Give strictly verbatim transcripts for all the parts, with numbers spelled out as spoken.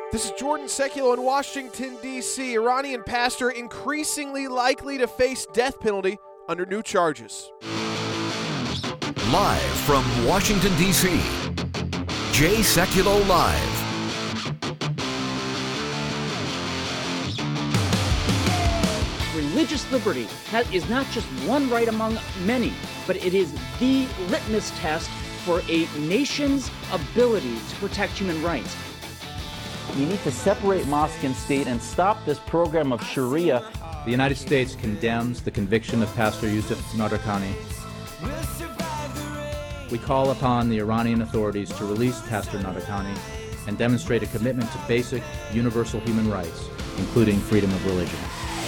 This is Jordan Sekulow in Washington, D C Iranian pastor increasingly likely to face death penalty under new charges. Live from Washington, D C, Jay Sekulow Live. Religious liberty is not just one right among many, but it is the litmus test for a nation's ability to protect human rights. You need to separate mosque and state and stop this program of Sharia. The United States condemns the conviction of Pastor Yousef Nadarkhani. We call upon the Iranian authorities to release Pastor Nadarkhani and demonstrate a commitment to basic, universal human rights, including freedom of religion.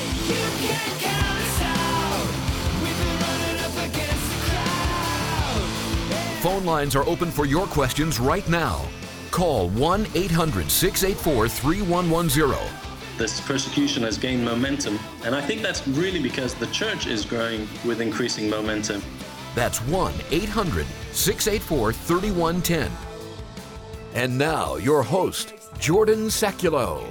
Phone lines are open for your questions right now. Call one eight hundred, six eight four, three one one zero. This persecution has gained momentum, and I think that's really because the church is growing with increasing momentum. That's one eight hundred, six eight four, three one one zero. And now, your host, Jordan Sekulow.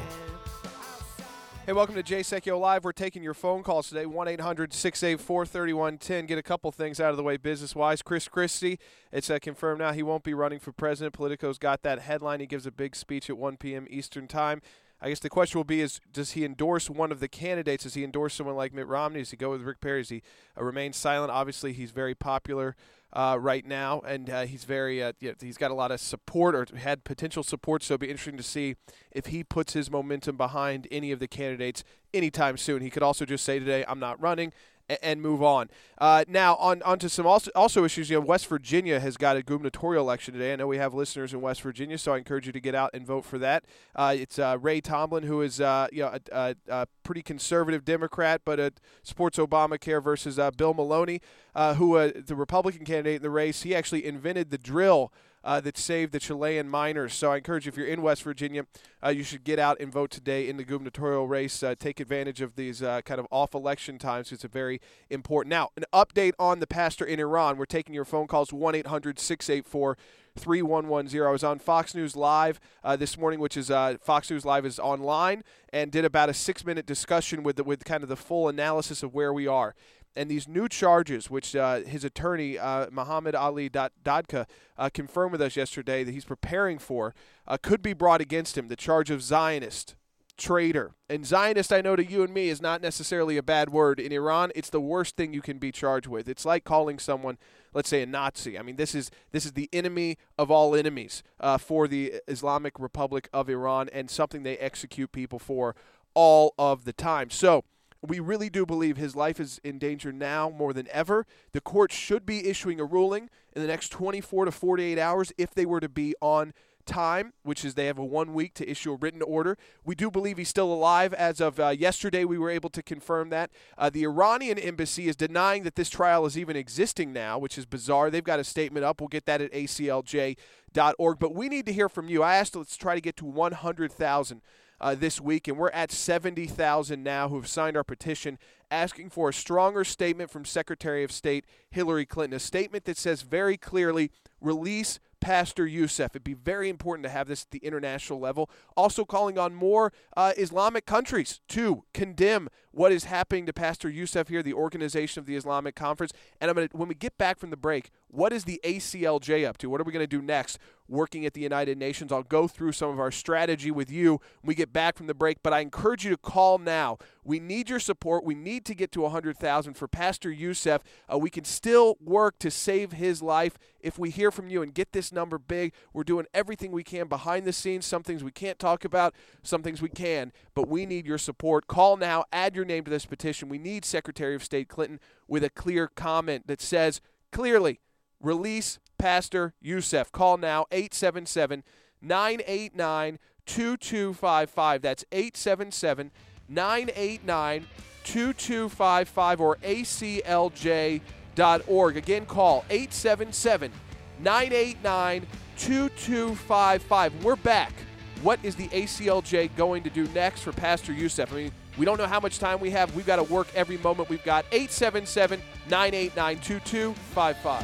Hey, welcome to Jay Sekulow Live. We're taking your phone calls today, one eight hundred, six eight four, three one one zero. Get a couple things out of the way business-wise. Chris Christie, it's uh, confirmed now he won't be running for president. Politico's got that headline. He gives a big speech at one p.m. Eastern Time. I guess the question will be is, does he endorse one of the candidates? Does he endorse someone like Mitt Romney? Does he go with Rick Perry? Does he uh, remain silent? Obviously, he's very popular uh, right now, and uh, he's very uh, you know, he's got a lot of support or had potential support, so it'll be interesting to see if he puts his momentum behind any of the candidates anytime soon. He could also just say today, I'm not running, and move on. Uh, now, on, on to some also, also issues. You know, West Virginia has got a gubernatorial election today. I know we have listeners in West Virginia, so I encourage you to get out and vote for that. Uh, it's uh, Ray Tomblin, who is uh, you know, a, a, a pretty conservative Democrat, but uh, supports Obamacare, versus uh, Bill Maloney, uh, who uh, the Republican candidate in the race. He actually invented the drill Uh, that saved the Chilean miners. So I encourage you, if you're in West Virginia, uh, you should get out and vote today in the gubernatorial race. Uh, take advantage of these uh, kind of off-election times. It's a very important. Now, an update on the pastor in Iran. We're taking your phone calls, one eight hundred, six eight four, three one one zero. I was on Fox News Live uh, this morning, which is uh, Fox News Live is online, and did about a six-minute discussion with the, with kind of the full analysis of where we are. And these new charges, which uh, his attorney, uh, Mohammed Ali Dadka, uh, confirmed with us yesterday that he's preparing for, uh, could be brought against him. The charge of Zionist, traitor. And Zionist, I know to you and me, is not necessarily a bad word. In Iran, it's the worst thing you can be charged with. It's like calling someone, let's say, a Nazi. I mean, this is this is the enemy of all enemies uh, for the Islamic Republic of Iran, and something they execute people for all of the time. So we really do believe his life is in danger now more than ever. The court should be issuing a ruling in the next twenty-four to forty-eight hours if they were to be on time, which is they have a one week to issue a written order. We do believe he's still alive. As of uh, yesterday, we were able to confirm that. Uh, the Iranian embassy is denying that this trial is even existing now, which is bizarre. They've got a statement up. We'll get that at A C L J dot org. But we need to hear from you. I asked, let's try to get to one hundred thousand. Uh, this week, and we're at seventy thousand now who have signed our petition asking for a stronger statement from Secretary of State Hillary Clinton, a statement that says very clearly, release Pastor Yousef. It'd be very important to have this at the international level. Also calling on more uh, Islamic countries to condemn what is happening to Pastor Yousef here, the Organization of the Islamic Conference. And I'm gonna, when we get back from the break, what is the A C L J up to? What are we going to do next working at the United Nations? I'll go through some of our strategy with you when we get back from the break, but I encourage you to call now. We need your support. We need to get to one hundred thousand for Pastor Yousef. Uh, we can still work to save his life if we hear from you and get this number big. We're doing everything we can behind the scenes. Some things we can't talk about, some things we can, but we need your support. Call now. Add your name to this petition. We need Secretary of State Clinton with a clear comment that says clearly, release Pastor Yousef. Call now, eight seven seven, nine eight nine, two two five five. That's eight seven seven, nine eight nine, two two five five or A C L J dot org. Again, call eight seven seven, nine eight nine, two two five five. We're back. What is the A C L J going to do next for Pastor Yousef? I mean, we don't know how much time we have. We've got to work every moment we've got. eight seven seven, nine eight nine, two two five five.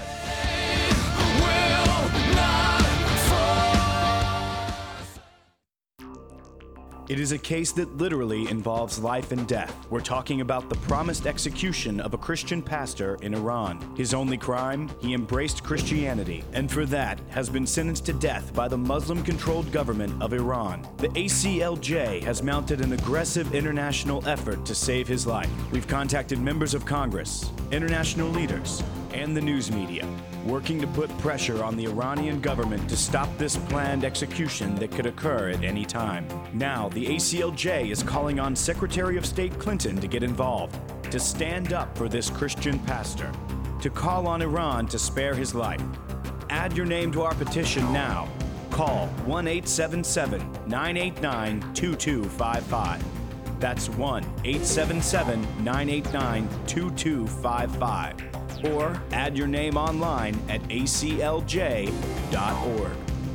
It is a case that literally involves life and death. We're talking about the promised execution of a Christian pastor in Iran. His only crime? He embraced Christianity, and for that has been sentenced to death by the Muslim-controlled government of Iran. The A C L J has mounted an aggressive international effort to save his life. We've contacted members of Congress, international leaders, and the news media, working to put pressure on the Iranian government to stop this planned execution that could occur at any time. Now, the A C L J is calling on Secretary of State Clinton to get involved, to stand up for this Christian pastor, to call on Iran to spare his life. Add your name to our petition now. Call one eight seven seven, nine eight nine, two two five five. That's one eight seven seven, nine eight nine, two two five five. Or add your name online at A C L J dot org.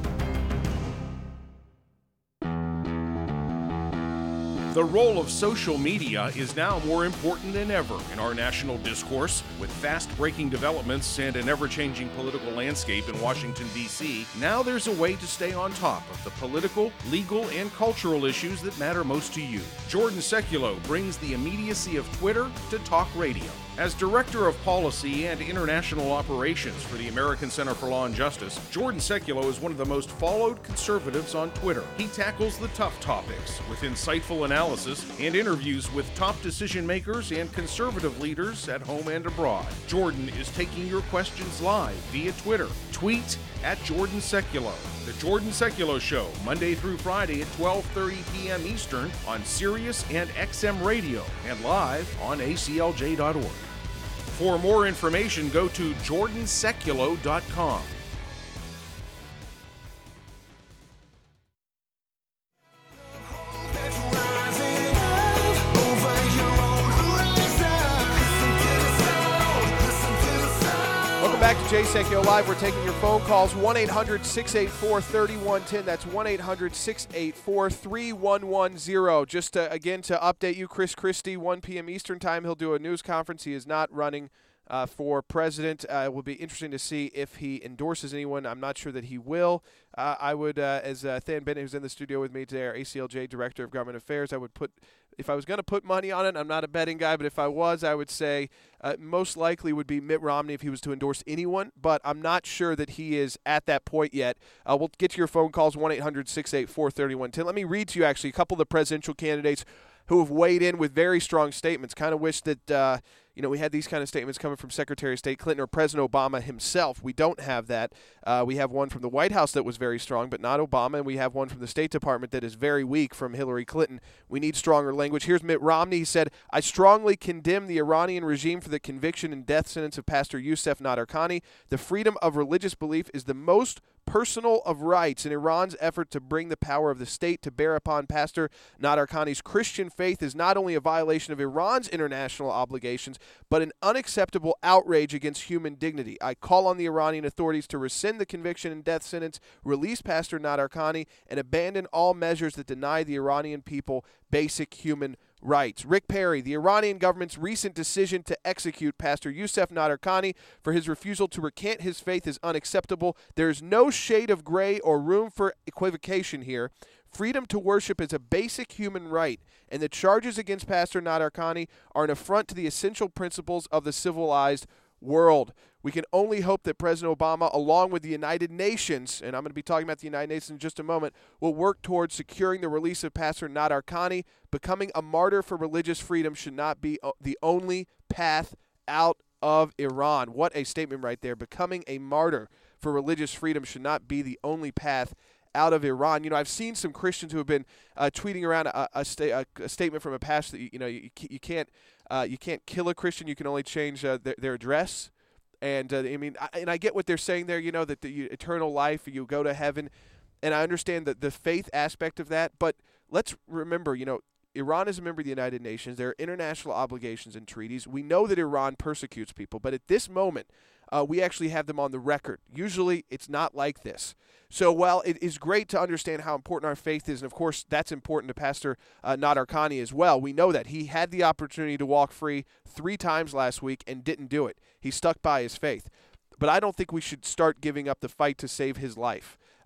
The role of social media is now more important than ever in our national discourse. With fast-breaking developments and an ever-changing political landscape in Washington, D C, now there's a way to stay on top of the political, legal, and cultural issues that matter most to you. Jordan Sekulow brings the immediacy of Twitter to talk radio. As Director of Policy and International Operations for the American Center for Law and Justice, Jordan Sekulow is one of the most followed conservatives on Twitter. He tackles the tough topics with insightful analysis and interviews with top decision makers and conservative leaders at home and abroad. Jordan is taking your questions live via Twitter. Tweet at Jordan Sekulow. The Jordan Sekulow Show, Monday through Friday at twelve thirty p.m. Eastern on Sirius and X M Radio and live on A C L J dot org. For more information, go to Jordan Sekulow dot com. Welcome back to Jay Sekulow Live. We're taking your phone calls, one eight hundred, six eight four, three one one zero. That's one eight hundred, six eight four, three one one zero. Just to, again, to update you, Chris Christie, one p.m. Eastern Time, he'll do a news conference. He is not running uh, for president. Uh, it will be interesting to see if he endorses anyone. I'm not sure that he will. Uh, I would, uh, as uh, Than Bennett, who's in the studio with me today, our A C L J Director of Government Affairs, I would put, if I was going to put money on it, I'm not a betting guy, but if I was, I would say uh, most likely would be Mitt Romney if he was to endorse anyone, but I'm not sure that he is at that point yet. Uh, we'll get to your phone calls, one eight hundred, six eight four, three one one zero. Let me read to you, actually, a couple of the presidential candidates who have weighed in with very strong statements. Kind of wish that, uh, you know, we had these kind of statements coming from Secretary of State Clinton or President Obama himself. We don't have that. Uh, we have one from the White House that was very strong, but not Obama, and we have one from the State Department that is very weak from Hillary Clinton. We need stronger language. Here's Mitt Romney. He said, I strongly condemn the Iranian regime for the conviction and death sentence of Pastor Youssef Nadarkhani. The freedom of religious belief is the most personal of rights in Iran's effort to bring the power of the state to bear upon Pastor Nadarkhani's Christian faith is not only a violation of Iran's international obligations, but an unacceptable outrage against human dignity. I call on the Iranian authorities to rescind the conviction and death sentence, release Pastor Nadarkhani, and abandon all measures that deny the Iranian people basic human rights. Rick Perry, the Iranian government's recent decision to execute Pastor Youssef Nadarkhani for his refusal to recant his faith is unacceptable. There is no shade of gray or room for equivocation here. Freedom to worship is a basic human right, and the charges against Pastor Nadarkhani are an affront to the essential principles of the civilized world. We can only hope that President Obama, along with the United Nations, and I'm going to be talking about the United Nations in just a moment, will work towards securing the release of Pastor Nadarkhani. Becoming a martyr for religious freedom should not be the only path out of Iran. What a statement right there. Becoming a martyr for religious freedom should not be the only path out of Iran. You know, I've seen some Christians who have been uh, tweeting around a, a, sta- a, a statement from a pastor that, you, you know, you, you can't uh, you can't kill a Christian, you can only change uh, their, their address. And, uh, I mean, I, and I get what they're saying there, you know, that the eternal life, you go to heaven. And I understand the, the faith aspect of that. But let's remember, you know, Iran is a member of the United Nations. There are international obligations and treaties. We know that Iran persecutes people. But at this moment, uh, we actually have them on the record. Usually it's not like this. So while it is great to understand how important our faith is, and of course that's important to Pastor uh, Nadarkhani as well, we know that he had the opportunity to walk free three times last week and didn't do it. He stuck by his faith. But I don't think we should start giving up the fight to save his life.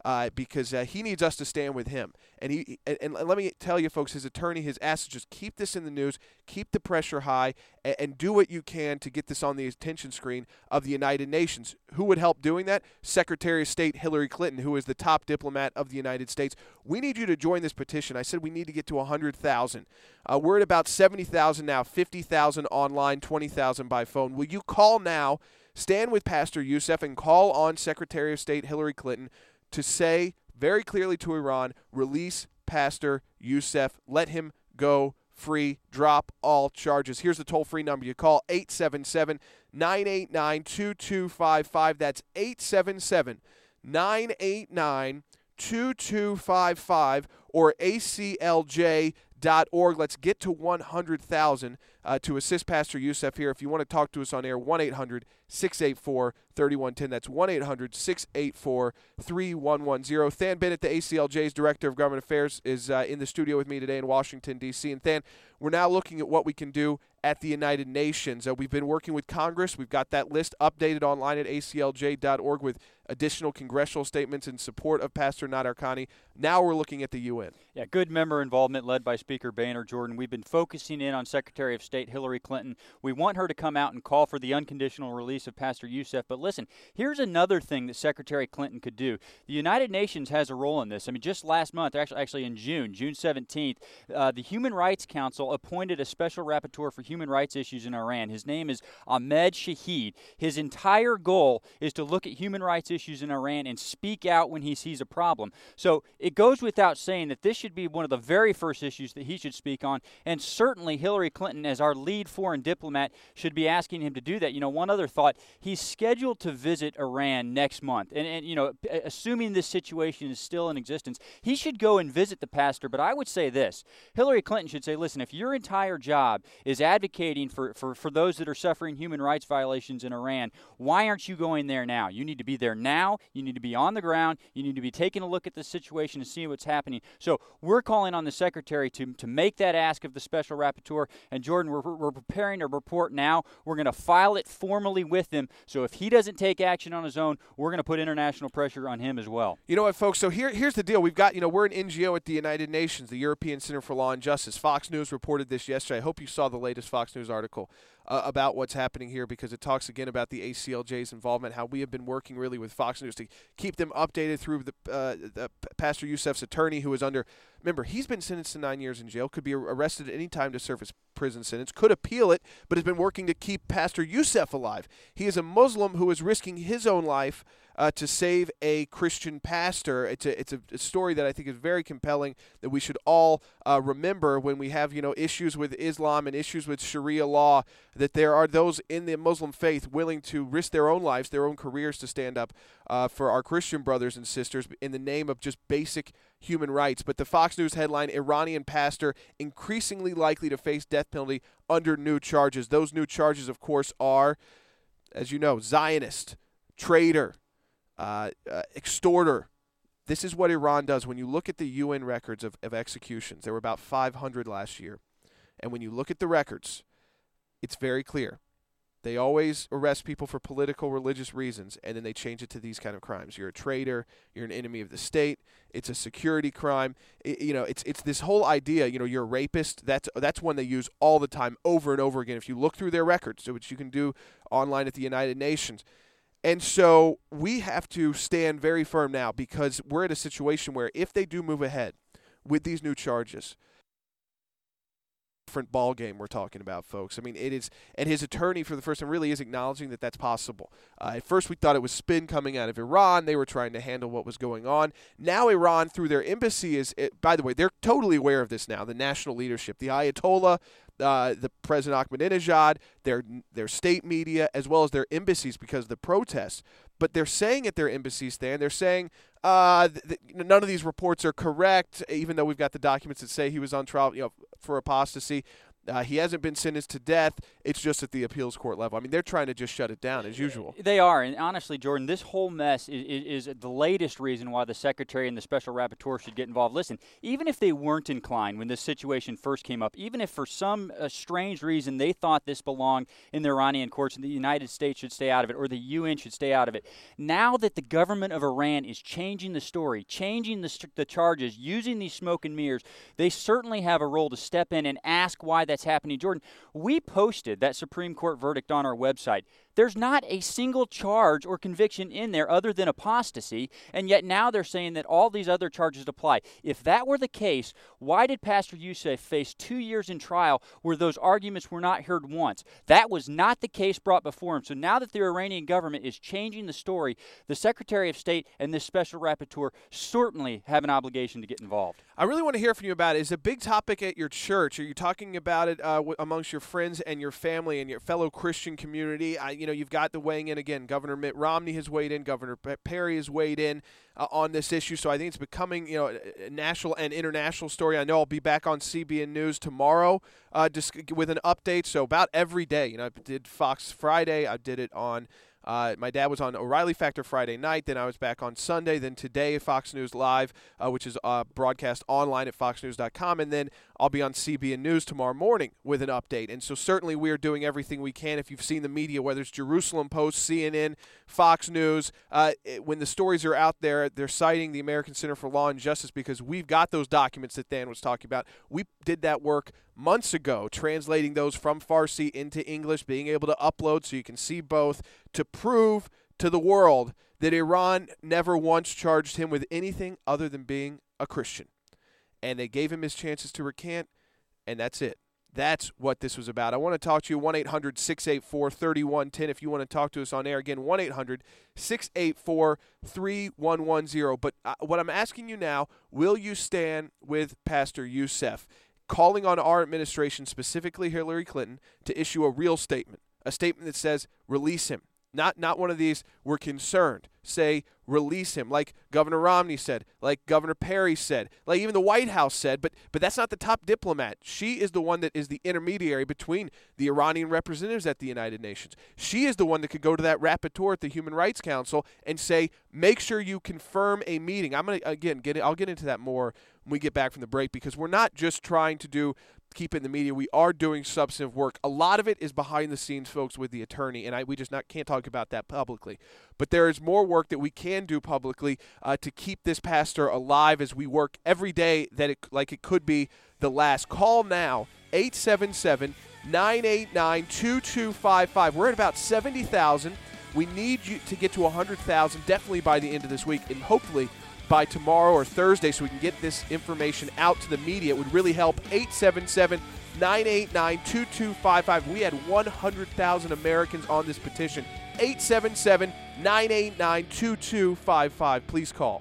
uh, because uh, he needs us to stand with him. And he and, and let me tell you, folks, his attorney has asked to just keep this in the news, keep the pressure high, and, and do what you can to get this on the attention screen of the United Nations. Who would help doing that? Secretary of State Hillary Clinton, who is the top diplomat of the United States. We need you to join this petition. I said we need to get to one hundred thousand. Uh, we're at about seventy thousand now, fifty thousand online, twenty thousand by phone. Will you call now, stand with Pastor Youssef, and call on Secretary of State Hillary Clinton to say very clearly to Iran, release Pastor Youssef, let him go free, drop all charges. Here's the toll-free number. You call eight seven seven, nine eight nine, two two five five. That's eight seven seven, nine eight nine, two two five five or A C L J dot org. Let's get to one hundred thousand uh, to assist Pastor Youssef here. If you want to talk to us on air, one eight hundred, six eight four, three one one zero. That's one eight hundred, six eight four, three one one zero. Than Bennett, the A C L J's Director of Government Affairs, is uh, in the studio with me today in Washington, D C And Than, we're now looking at what we can do at the United Nations. Uh, we've been working with Congress. We've got that list updated online at A C L J dot org with additional congressional statements in support of Pastor Nader Kani. Now we're looking at the U N. Yeah, good member involvement led by Speaker Boehner. Jordan, we've been focusing in on Secretary of State Hillary Clinton. We want her to come out and call for the unconditional release of Pastor Youssef. But listen, here's another thing that Secretary Clinton could do. The United Nations has a role in this. I mean, just last month, actually, actually in June, June seventeenth, uh, the Human Rights Council appointed a special rapporteur for human rights issues in Iran. His name is Ahmed Shahid. His entire goal is to look at human rights issues in Iran and speak out when he sees a problem. So it goes without saying that this should be one of the very first issues that he should speak on, and certainly Hillary Clinton, as our lead foreign diplomat, should be asking him to do that. You know, one other thought, he's scheduled to visit Iran next month, and, and you know, assuming this situation is still in existence, he should go and visit the pastor. But I would say this, Hillary Clinton should say, listen, if your entire job is advocating for, for, for those that are suffering human rights violations in Iran, why aren't you going there now? You need to be there now. You need to be on the ground. You need to be taking a look at the situation and seeing what's happening. So we're calling on the Secretary to, to make that ask of the Special Rapporteur. And Jordan, we're, we're preparing a report now. We're going to file it formally with him. So if he doesn't take action on his own, we're going to put international pressure on him as well. You know what, folks? So here, here's the deal. We've got, you know, we're an N G O at the United Nations, the European Center for Law and Justice. Fox News reported this yesterday. I hope you saw the latest Fox News article uh, about what's happening here, because it talks again about the A C L J's involvement, how we have been working really with Fox News to keep them updated through the, uh, the Pastor Youssef's attorney, who is under, remember, he's been sentenced to nine years in jail, could be arrested at any time to serve his prison sentence, could appeal it, but has been working to keep Pastor Youssef alive. He is a Muslim who is risking his own life uh, to save a Christian pastor. It's a, it's a, a story that I think is very compelling, that we should all uh, remember when we have, you know, issues with Islam and issues with Sharia law, that there are those in the Muslim faith willing to risk their own lives, their own careers, to stand up uh, for our Christian brothers and sisters in the name of just basic human rights. But the Fox News headline, Iranian pastor increasingly likely to face death penalty under new charges. Those new charges, of course, are, as you know, Zionist, traitor, uh, uh, extorter. This is what Iran does. When you look at the U N records of, of executions, there were about five hundred last year. And when you look at the records, it's very clear. They always arrest people for political, religious reasons, and then they change it to these kind of crimes. You're a traitor. You're an enemy of the state. It's a security crime. It, you know, it's it's this whole idea. You know, you're a rapist. That's that's one they use all the time, over and over again. If you look through their records, which you can do online at the United Nations. And so we have to stand very firm now, because we're at a situation where if they do move ahead with these new charges, different ball game we're talking about, folks. I mean, it is, and his attorney for the first time really is acknowledging that that's possible. Uh, at first we thought it was spin coming out of Iran. They were trying to handle what was going on. Now Iran, through their embassy, is, it, by the way, they're totally aware of this now, the national leadership, the Ayatollah, uh, the President Ahmadinejad, their their state media, as well as their embassies, because of the protests. But they're saying at their embassies there, and they're saying uh, th- th- none of these reports are correct, even though we've got the documents that say he was on trial, you know, for apostasy. Uh, he hasn't been sentenced to death. It's just at the appeals court level. I mean, they're trying to just shut it down as usual. They are. And honestly, Jordan, this whole mess is, is, is the latest reason why the Secretary and the Special Rapporteur should get involved. Listen, even if they weren't inclined when this situation first came up, even if for some uh, strange reason they thought this belonged in the Iranian courts and the United States should stay out of it or the U N should stay out of it, now that the government of Iran is changing the story, changing the, st- the charges, using these smoke and mirrors, they certainly have a role to step in and ask why that's happening. Jordan, we posted that Supreme Court verdict on our website. There's not a single charge or conviction in there other than apostasy, and yet now they're saying that all these other charges apply. If that were the case, why did Pastor Youssef face two years in trial where those arguments were not heard once? That was not the case brought before him. So now that the Iranian government is changing the story, the Secretary of State and this Special Rapporteur certainly have an obligation to get involved. I really want to hear from you about it. Is it a big topic at your church? Are you talking about it uh, w- amongst your friends and your family and your fellow Christian community? I, you know, you've got the weighing in again. Governor Mitt Romney has weighed in. Governor Perry has weighed in uh, on this issue. So I think it's becoming, you know, a national and international story. I know I'll be back on C B N News tomorrow uh, just with an update. So about every day, you know, I did Fox Friday. I did it on. Uh, my dad was on O'Reilly Factor Friday night. Then I was back on Sunday. Then today, Fox News Live, uh, which is uh, broadcast online at fox news dot com. And then I'll be on C B N News tomorrow morning with an update. And so certainly we are doing everything we can. If you've seen the media, whether it's Jerusalem Post, C N N, Fox News, uh, it, when the stories are out there, they're citing the American Center for Law and Justice because we've got those documents that Dan was talking about. We did that work months ago, translating those from Farsi into English, being able to upload so you can see both, to prove to the world that Iran never once charged him with anything other than being a Christian. And they gave him his chances to recant, and that's it. That's what this was about. I want to talk to you, one eight hundred six eight four three one one zero if you want to talk to us on air. Again, one eight hundred six eight four three one one zero. But uh, what I'm asking you now, will you stand with Pastor Youssef, calling on our administration, specifically Hillary Clinton, to issue a real statement, a statement that says, release him. Not not one of these, we're concerned. Say, release him, like Governor Romney said, like Governor Perry said, like even the White House said, but but that's not the top diplomat. She is the one that is the intermediary between the Iranian representatives at the United Nations. She is the one that could go to that rapporteur at the Human Rights Council and say, make sure you confirm a meeting. I'm going to, again, get it, I'll get into that more when we get back from the break, because we're not just trying to do keep it in the media. We are doing substantive work. A lot of it is behind the scenes, folks, with the attorney, and I we just not can't talk about that publicly. But there is more work that we can do publicly uh, to keep this pastor alive as we work every day that it like it could be the last. Call now, eight seven seven, nine eight nine, two two five five. We're at about seventy thousand. We need you to get to one hundred thousand definitely by the end of this week, and hopefully by tomorrow or Thursday, so we can get this information out to the media. It would really help. eight seven seven, nine eight nine, two two five five. We had one hundred thousand Americans on this petition. eight seven seven, nine eight nine, two two five five. Please call.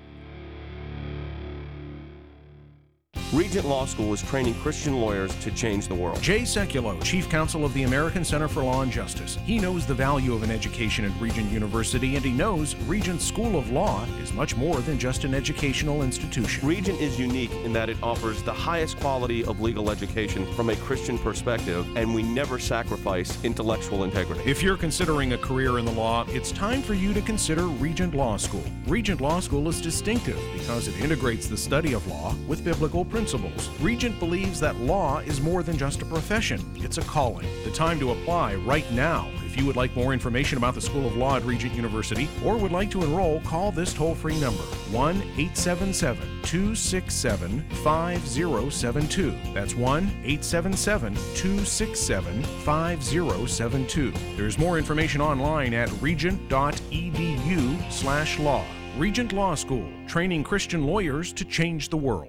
Regent Law School is training Christian lawyers to change the world. Jay Sekulow, Chief Counsel of the American Center for Law and Justice. He knows the value of an education at Regent University, and he knows Regent School of Law is much more than just an educational institution. Regent is unique in that it offers the highest quality of legal education from a Christian perspective, and we never sacrifice intellectual integrity. If you're considering a career in the law, it's time for you to consider Regent Law School. Regent Law School is distinctive because it integrates the study of law with biblical principles. Regent believes that law is more than just a profession. It's a calling. The time to apply right now. If you would like more information about the School of Law at Regent University or would like to enroll, call this toll-free number, one eight seven seven, two six seven, five zero seven two. That's one eight seven seven, two six seven, five zero seven two. There's more information online at regent.edu slash law. Regent Law School, training Christian lawyers to change the world.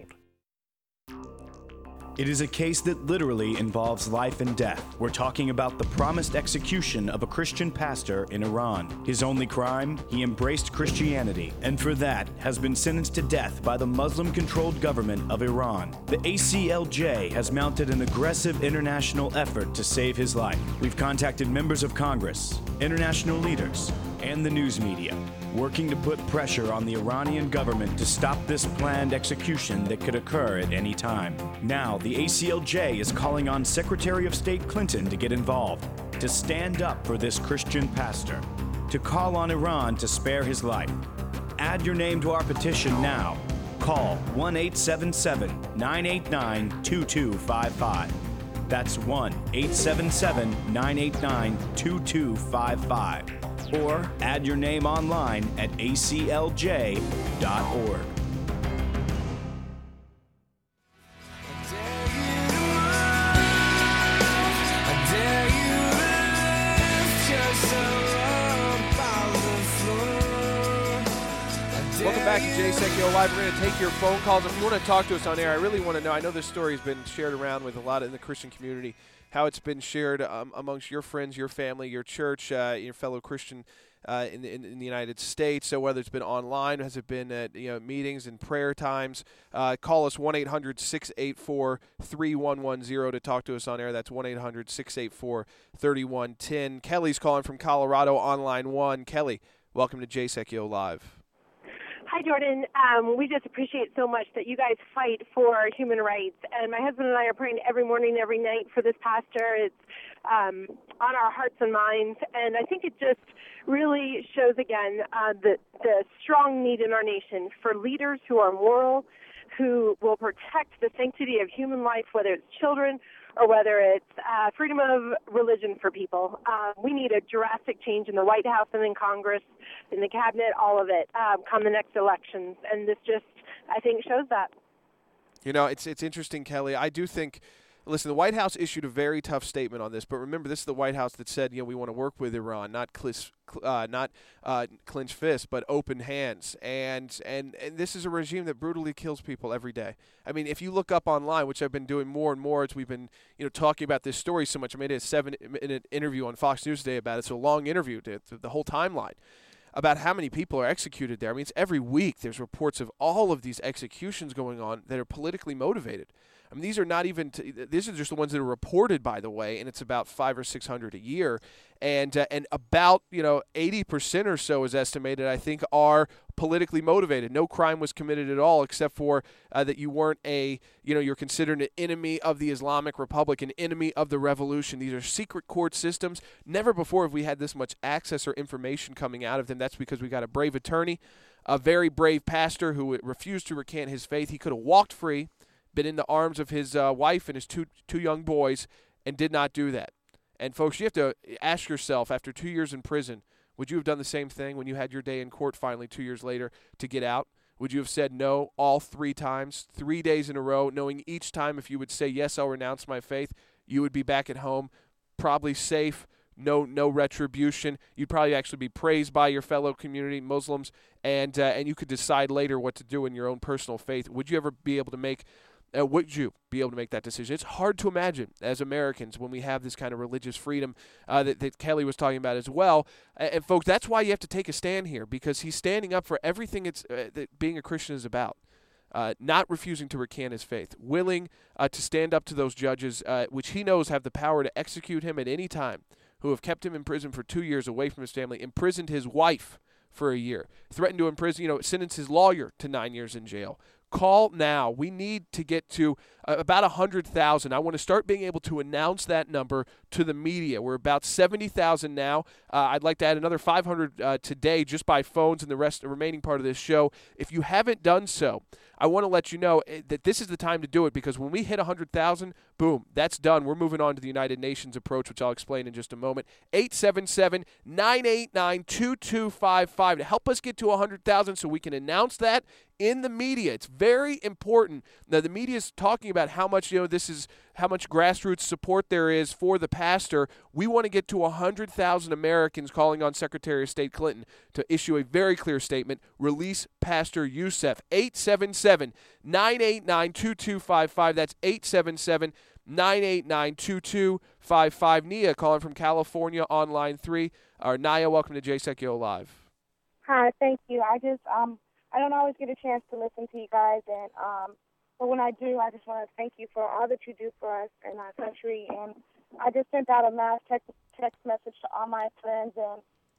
It is a case that literally involves life and death. We're talking about the promised execution of a Christian pastor in Iran. His only crime? He embraced Christianity, and for that has been sentenced to death by the Muslim-controlled government of Iran. The A C L J has mounted an aggressive international effort to save his life. We've contacted members of Congress, international leaders, and the news media, working to put pressure on the Iranian government to stop this planned execution that could occur at any time. Now, the A C L J is calling on Secretary of State Clinton to get involved, to stand up for this Christian pastor, to call on Iran to spare his life. Add your name to our petition now. Call one eight seven seven, nine eight nine, two two five five. That's one eight seven seven, nine eight nine, two two five five. Or add your name online at A C L J dot org. Welcome back to Jay Sekulow Live. We're going to take your phone calls. If you want to talk to us on air, I really want to know. I know this story has been shared around with a lot in the Christian community, how it's been shared um, amongst your friends, your family, your church, uh, your fellow Christian uh, in, in, in the United States. So whether it's been online, has it been at you know meetings and prayer times, uh, call us one eight hundred, six eight four, three one one zero to talk to us on air. That's one eight hundred, six eight four, three one one zero. Kelly's calling from Colorado on line one. Kelly, welcome to Jay Sekulow Live. Hi, Jordan. Um, we just appreciate so much that you guys fight for human rights. And my husband and I are praying every morning, every night for this pastor. It's um, on our hearts and minds. And I think it just really shows again uh, the, the strong need in our nation for leaders who are moral, who will protect the sanctity of human life, whether it's children or whether it's uh, freedom of religion for people. Uh, we need a drastic change in the White House and in Congress, in the cabinet, all of it, um, come the next elections. And this just, I think, shows that. You know, it's it's interesting, Kelly. I do think, listen, the White House issued a very tough statement on this, but remember, this is the White House that said, you know, we want to work with Iran, not clis, uh, not uh, clinch fists, but open hands. And, and and this is a regime that brutally kills people every day. I mean, if you look up online, which I've been doing more and more as we've been, you know, talking about this story so much. I made a seven-minute interview on Fox News today about it. It's a long interview, to, to the whole timeline about how many people are executed there. I mean, it's every week there's reports of all of these executions going on that are politically motivated. I mean, these are not even t- these are just the ones that are reported, by the way, and it's about five or six hundred a year, and uh, and about you know eighty percent or so is estimated. I think are politically motivated. No crime was committed at all, except for uh, that you weren't a you know you're considered an enemy of the Islamic Republic, an enemy of the revolution. These are secret court systems. Never before have we had this much access or information coming out of them. That's because we got a brave attorney, a very brave pastor who refused to recant his faith. He could have walked free, been in the arms of his uh, wife and his two two young boys, and did not do that. And folks, you have to ask yourself, after two years in prison, would you have done the same thing when you had your day in court finally two years later to get out? Would you have said no all three times, three days in a row, knowing each time if you would say, yes, I'll renounce my faith, you would be back at home, probably safe, no no retribution. You'd probably actually be praised by your fellow community, Muslims, and, uh, and you could decide later what to do in your own personal faith. Would you ever be able to make Uh, would you be able to make that decision? It's hard to imagine as Americans when we have this kind of religious freedom uh, that, that Kelly was talking about as well. And, and, folks, that's why you have to take a stand here, because he's standing up for everything it's, uh, that being a Christian is about. Uh, not refusing to recant his faith, willing uh, to stand up to those judges, uh, which he knows have the power to execute him at any time, who have kept him in prison for two years away from his family, imprisoned his wife for a year, threatened to imprison, you know, sentence his lawyer to nine years in jail. Call now. We need to get to uh, about one hundred thousand. I want to start being able to announce that number to the media. We're about seventy thousand now. Uh, I'd like to add another five hundred uh, today just by phones and the rest, the remaining part of this show. If you haven't done so, I want to let you know that this is the time to do it, because when we hit one hundred thousand, boom, that's done. We're moving on to the United Nations approach, which I'll explain in just a moment. eight seven seven, nine eight nine, two two five five to help us get to one hundred thousand so we can announce that in the media. It's very important. Now, the media is talking about how much, you know, this is how much grassroots support there is for the pastor. We want to get to one hundred thousand Americans calling on Secretary of State Clinton to issue a very clear statement, release Pastor Youssef. eight seven seven, nine eight nine, two two five five. That's eight seven seven, nine eight nine, two two five five. Nia calling from California on line three. Or Nia, welcome to Jay Sekulow Live. Hi, thank you. I just, um, I don't always get a chance to listen to you guys, and um, but when I do, I just want to thank you for all that you do for us in our country. And I just sent out a mass text, text message to all my friends, and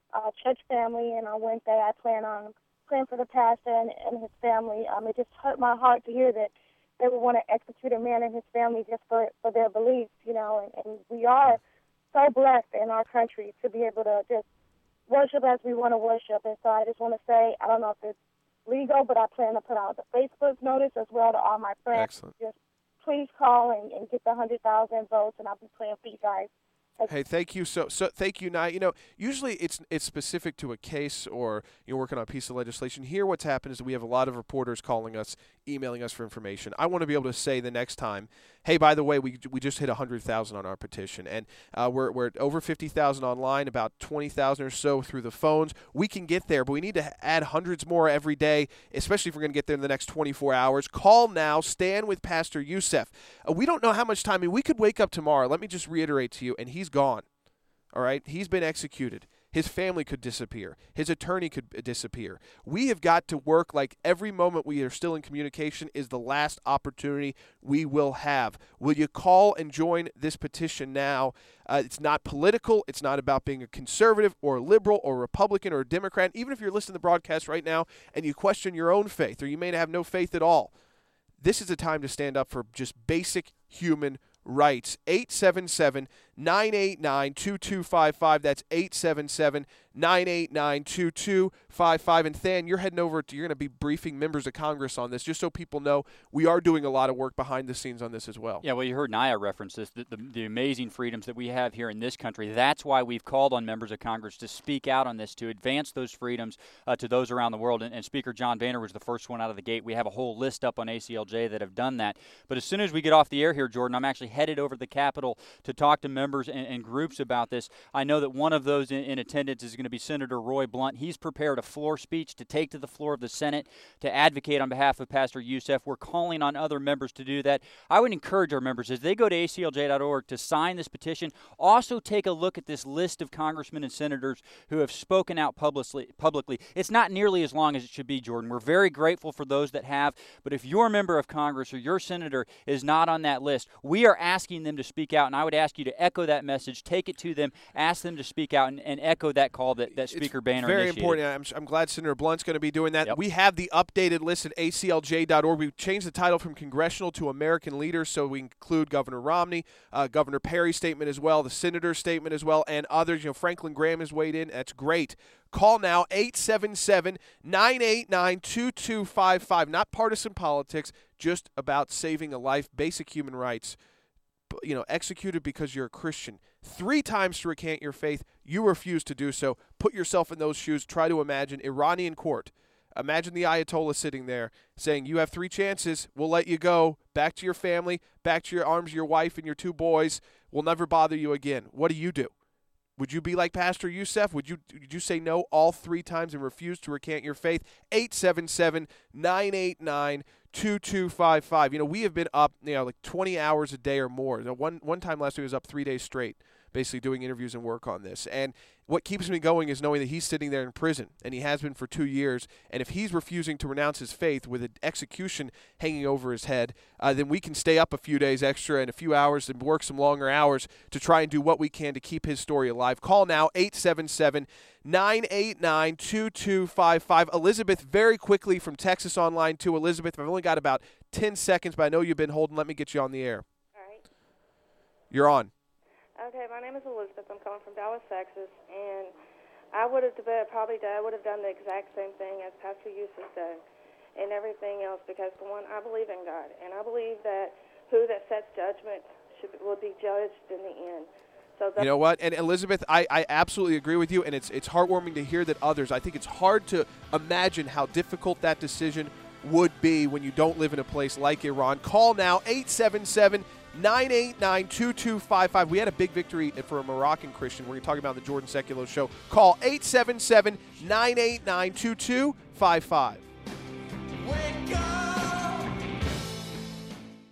uh, church family, and on Wednesday I plan on praying for the pastor and, and his family. Um, it just hurt my heart to hear that they would want to execute a man and his family just for, for their beliefs, you know, and, and we are so blessed in our country to be able to just worship as we want to worship. And so I just want to say, I don't know if it's legal, but I plan to put out the Facebook notice as well to all my friends. Excellent. Just please call and, and get the one hundred thousand votes, and I'll be praying for you guys. Hey, thank you. So, so thank you, Nye. You know, usually it's it's specific to a case or you're working on a piece of legislation. Here, what's happened is we have a lot of reporters calling us, emailing us for information. I want to be able to say the next time, hey, by the way, we we just hit one hundred thousand on our petition, and uh, we're we're at over fifty thousand online, about twenty thousand or so through the phones. We can get there, but we need to add hundreds more every day, especially if we're going to get there in the next twenty-four hours. Call now. Stand with Pastor Youssef. Uh, we don't know how much time. I mean, we could wake up tomorrow. Let me just reiterate to you, and he's gone. All right? He's been executed. His family could disappear. His attorney could disappear. We have got to work like every moment we are still in communication is the last opportunity we will have. Will you call and join this petition now? Uh, it's not political. It's not about being a conservative or a liberal or a Republican or a Democrat. Even if you're listening to the broadcast right now and you question your own faith or you may have no faith at all, this is a time to stand up for just basic human rights. eight seven seven, nine eight nine, two two five five. That's eight seven seven, nine eight nine, two two five five. And Than, you're heading over to, you're going to be briefing members of Congress on this, just so people know we are doing a lot of work behind the scenes on this as well. Yeah, well, you heard Naya reference this, the, the, the amazing freedoms that we have here in this country. That's why we've called on members of Congress to speak out on this, to advance those freedoms uh, to those around the world. And, and Speaker John Boehner was the first one out of the gate. We have a whole list up on A C L J that have done that. But as soon as we get off the air here, Jordan, I'm actually headed over to the Capitol to talk to members and, and groups about this. I know that one of those in, in attendance is going to be Senator Roy Blunt. He's prepared a floor speech to take to the floor of the Senate to advocate on behalf of Pastor Youssef. We're calling on other members to do that. I would encourage our members, as they go to A C L J dot org to sign this petition, also take a look at this list of congressmen and senators who have spoken out publicly. publicly. It's not nearly as long as it should be, Jordan. We're very grateful for those that have, but if your member of Congress or your senator is not on that list, we are asking them to speak out, and I would ask you to echo that message, take it to them, ask them to speak out, and, and echo that call that, that Speaker Boehner very initiated. Important. I'm, I'm glad Senator Blunt's going to be doing that. Yep. We have the updated list at A C L J dot org. We've changed the title from Congressional to American Leaders, so we include Governor Romney, uh, Governor Perry's statement as well, the Senator's statement as well, and others. You know, Franklin Graham has weighed in. That's great. Call now, eight seven seven, nine eight nine, two two five five. Not partisan politics, just about saving a life, basic human rights. You know, executed because you're a Christian. Three times to recant your faith, you refuse to do so. Put yourself in those shoes. Try to imagine Iranian court. Imagine the Ayatollah sitting there saying, you have three chances. We'll let you go. Back to your family, back to your arms, your wife and your two boys. We'll never bother you again. What do you do? Would you be like Pastor Youssef? Would you would you say no all three times and refuse to recant your faith? eight seven seven, nine eight nine, two two five five. You know, we have been up, you know, like twenty hours a day or more. One one time last week I was up three days straight, basically doing interviews and work on this. And what keeps me going is knowing that he's sitting there in prison, and he has been for two years. And if he's refusing to renounce his faith with an execution hanging over his head, uh, then we can stay up a few days extra and a few hours and work some longer hours to try and do what we can to keep his story alive. Call now, eight seven seven, nine eight nine, two two five five. Elizabeth, very quickly from Texas Online to Elizabeth. I've only got about ten seconds, but I know you've been holding. Let me get you on the air. All right. You're on. Okay, my name is Elizabeth. I'm calling from Dallas, Texas, and I would have probably done, I would have done the exact same thing as Pastor Youssef did and everything else, because for one, I believe in God, and I believe that who that sets judgment should will be judged in the end. So you know what? And Elizabeth, I, I absolutely agree with you, and it's it's heartwarming to hear that others. I think it's hard to imagine how difficult that decision would be when you don't live in a place like Iran. Call now, eight seven seven, nine eight nine, two two five five. We had a big victory for a Moroccan Christian. We're going to talk about the Jordan Sekulow Show. Call eight seven seven, nine eight nine, two two five five. It's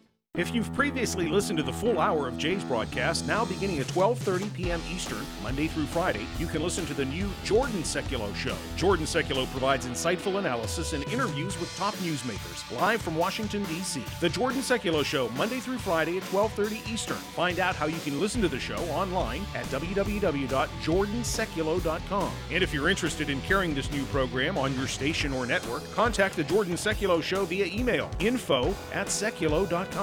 If you've previously listened to the full hour of Jay's broadcast, now beginning at twelve thirty p.m. Eastern, Monday through Friday, you can listen to the new Jordan Sekulow Show. Jordan Sekulow provides insightful analysis and interviews with top newsmakers, live from Washington, D C. The Jordan Sekulow Show, Monday through Friday at twelve thirty Eastern. Find out how you can listen to the show online at w w w dot jordan sekulow dot com. And if you're interested in carrying this new program on your station or network, contact the Jordan Sekulow Show via email, info at sekulow dot com.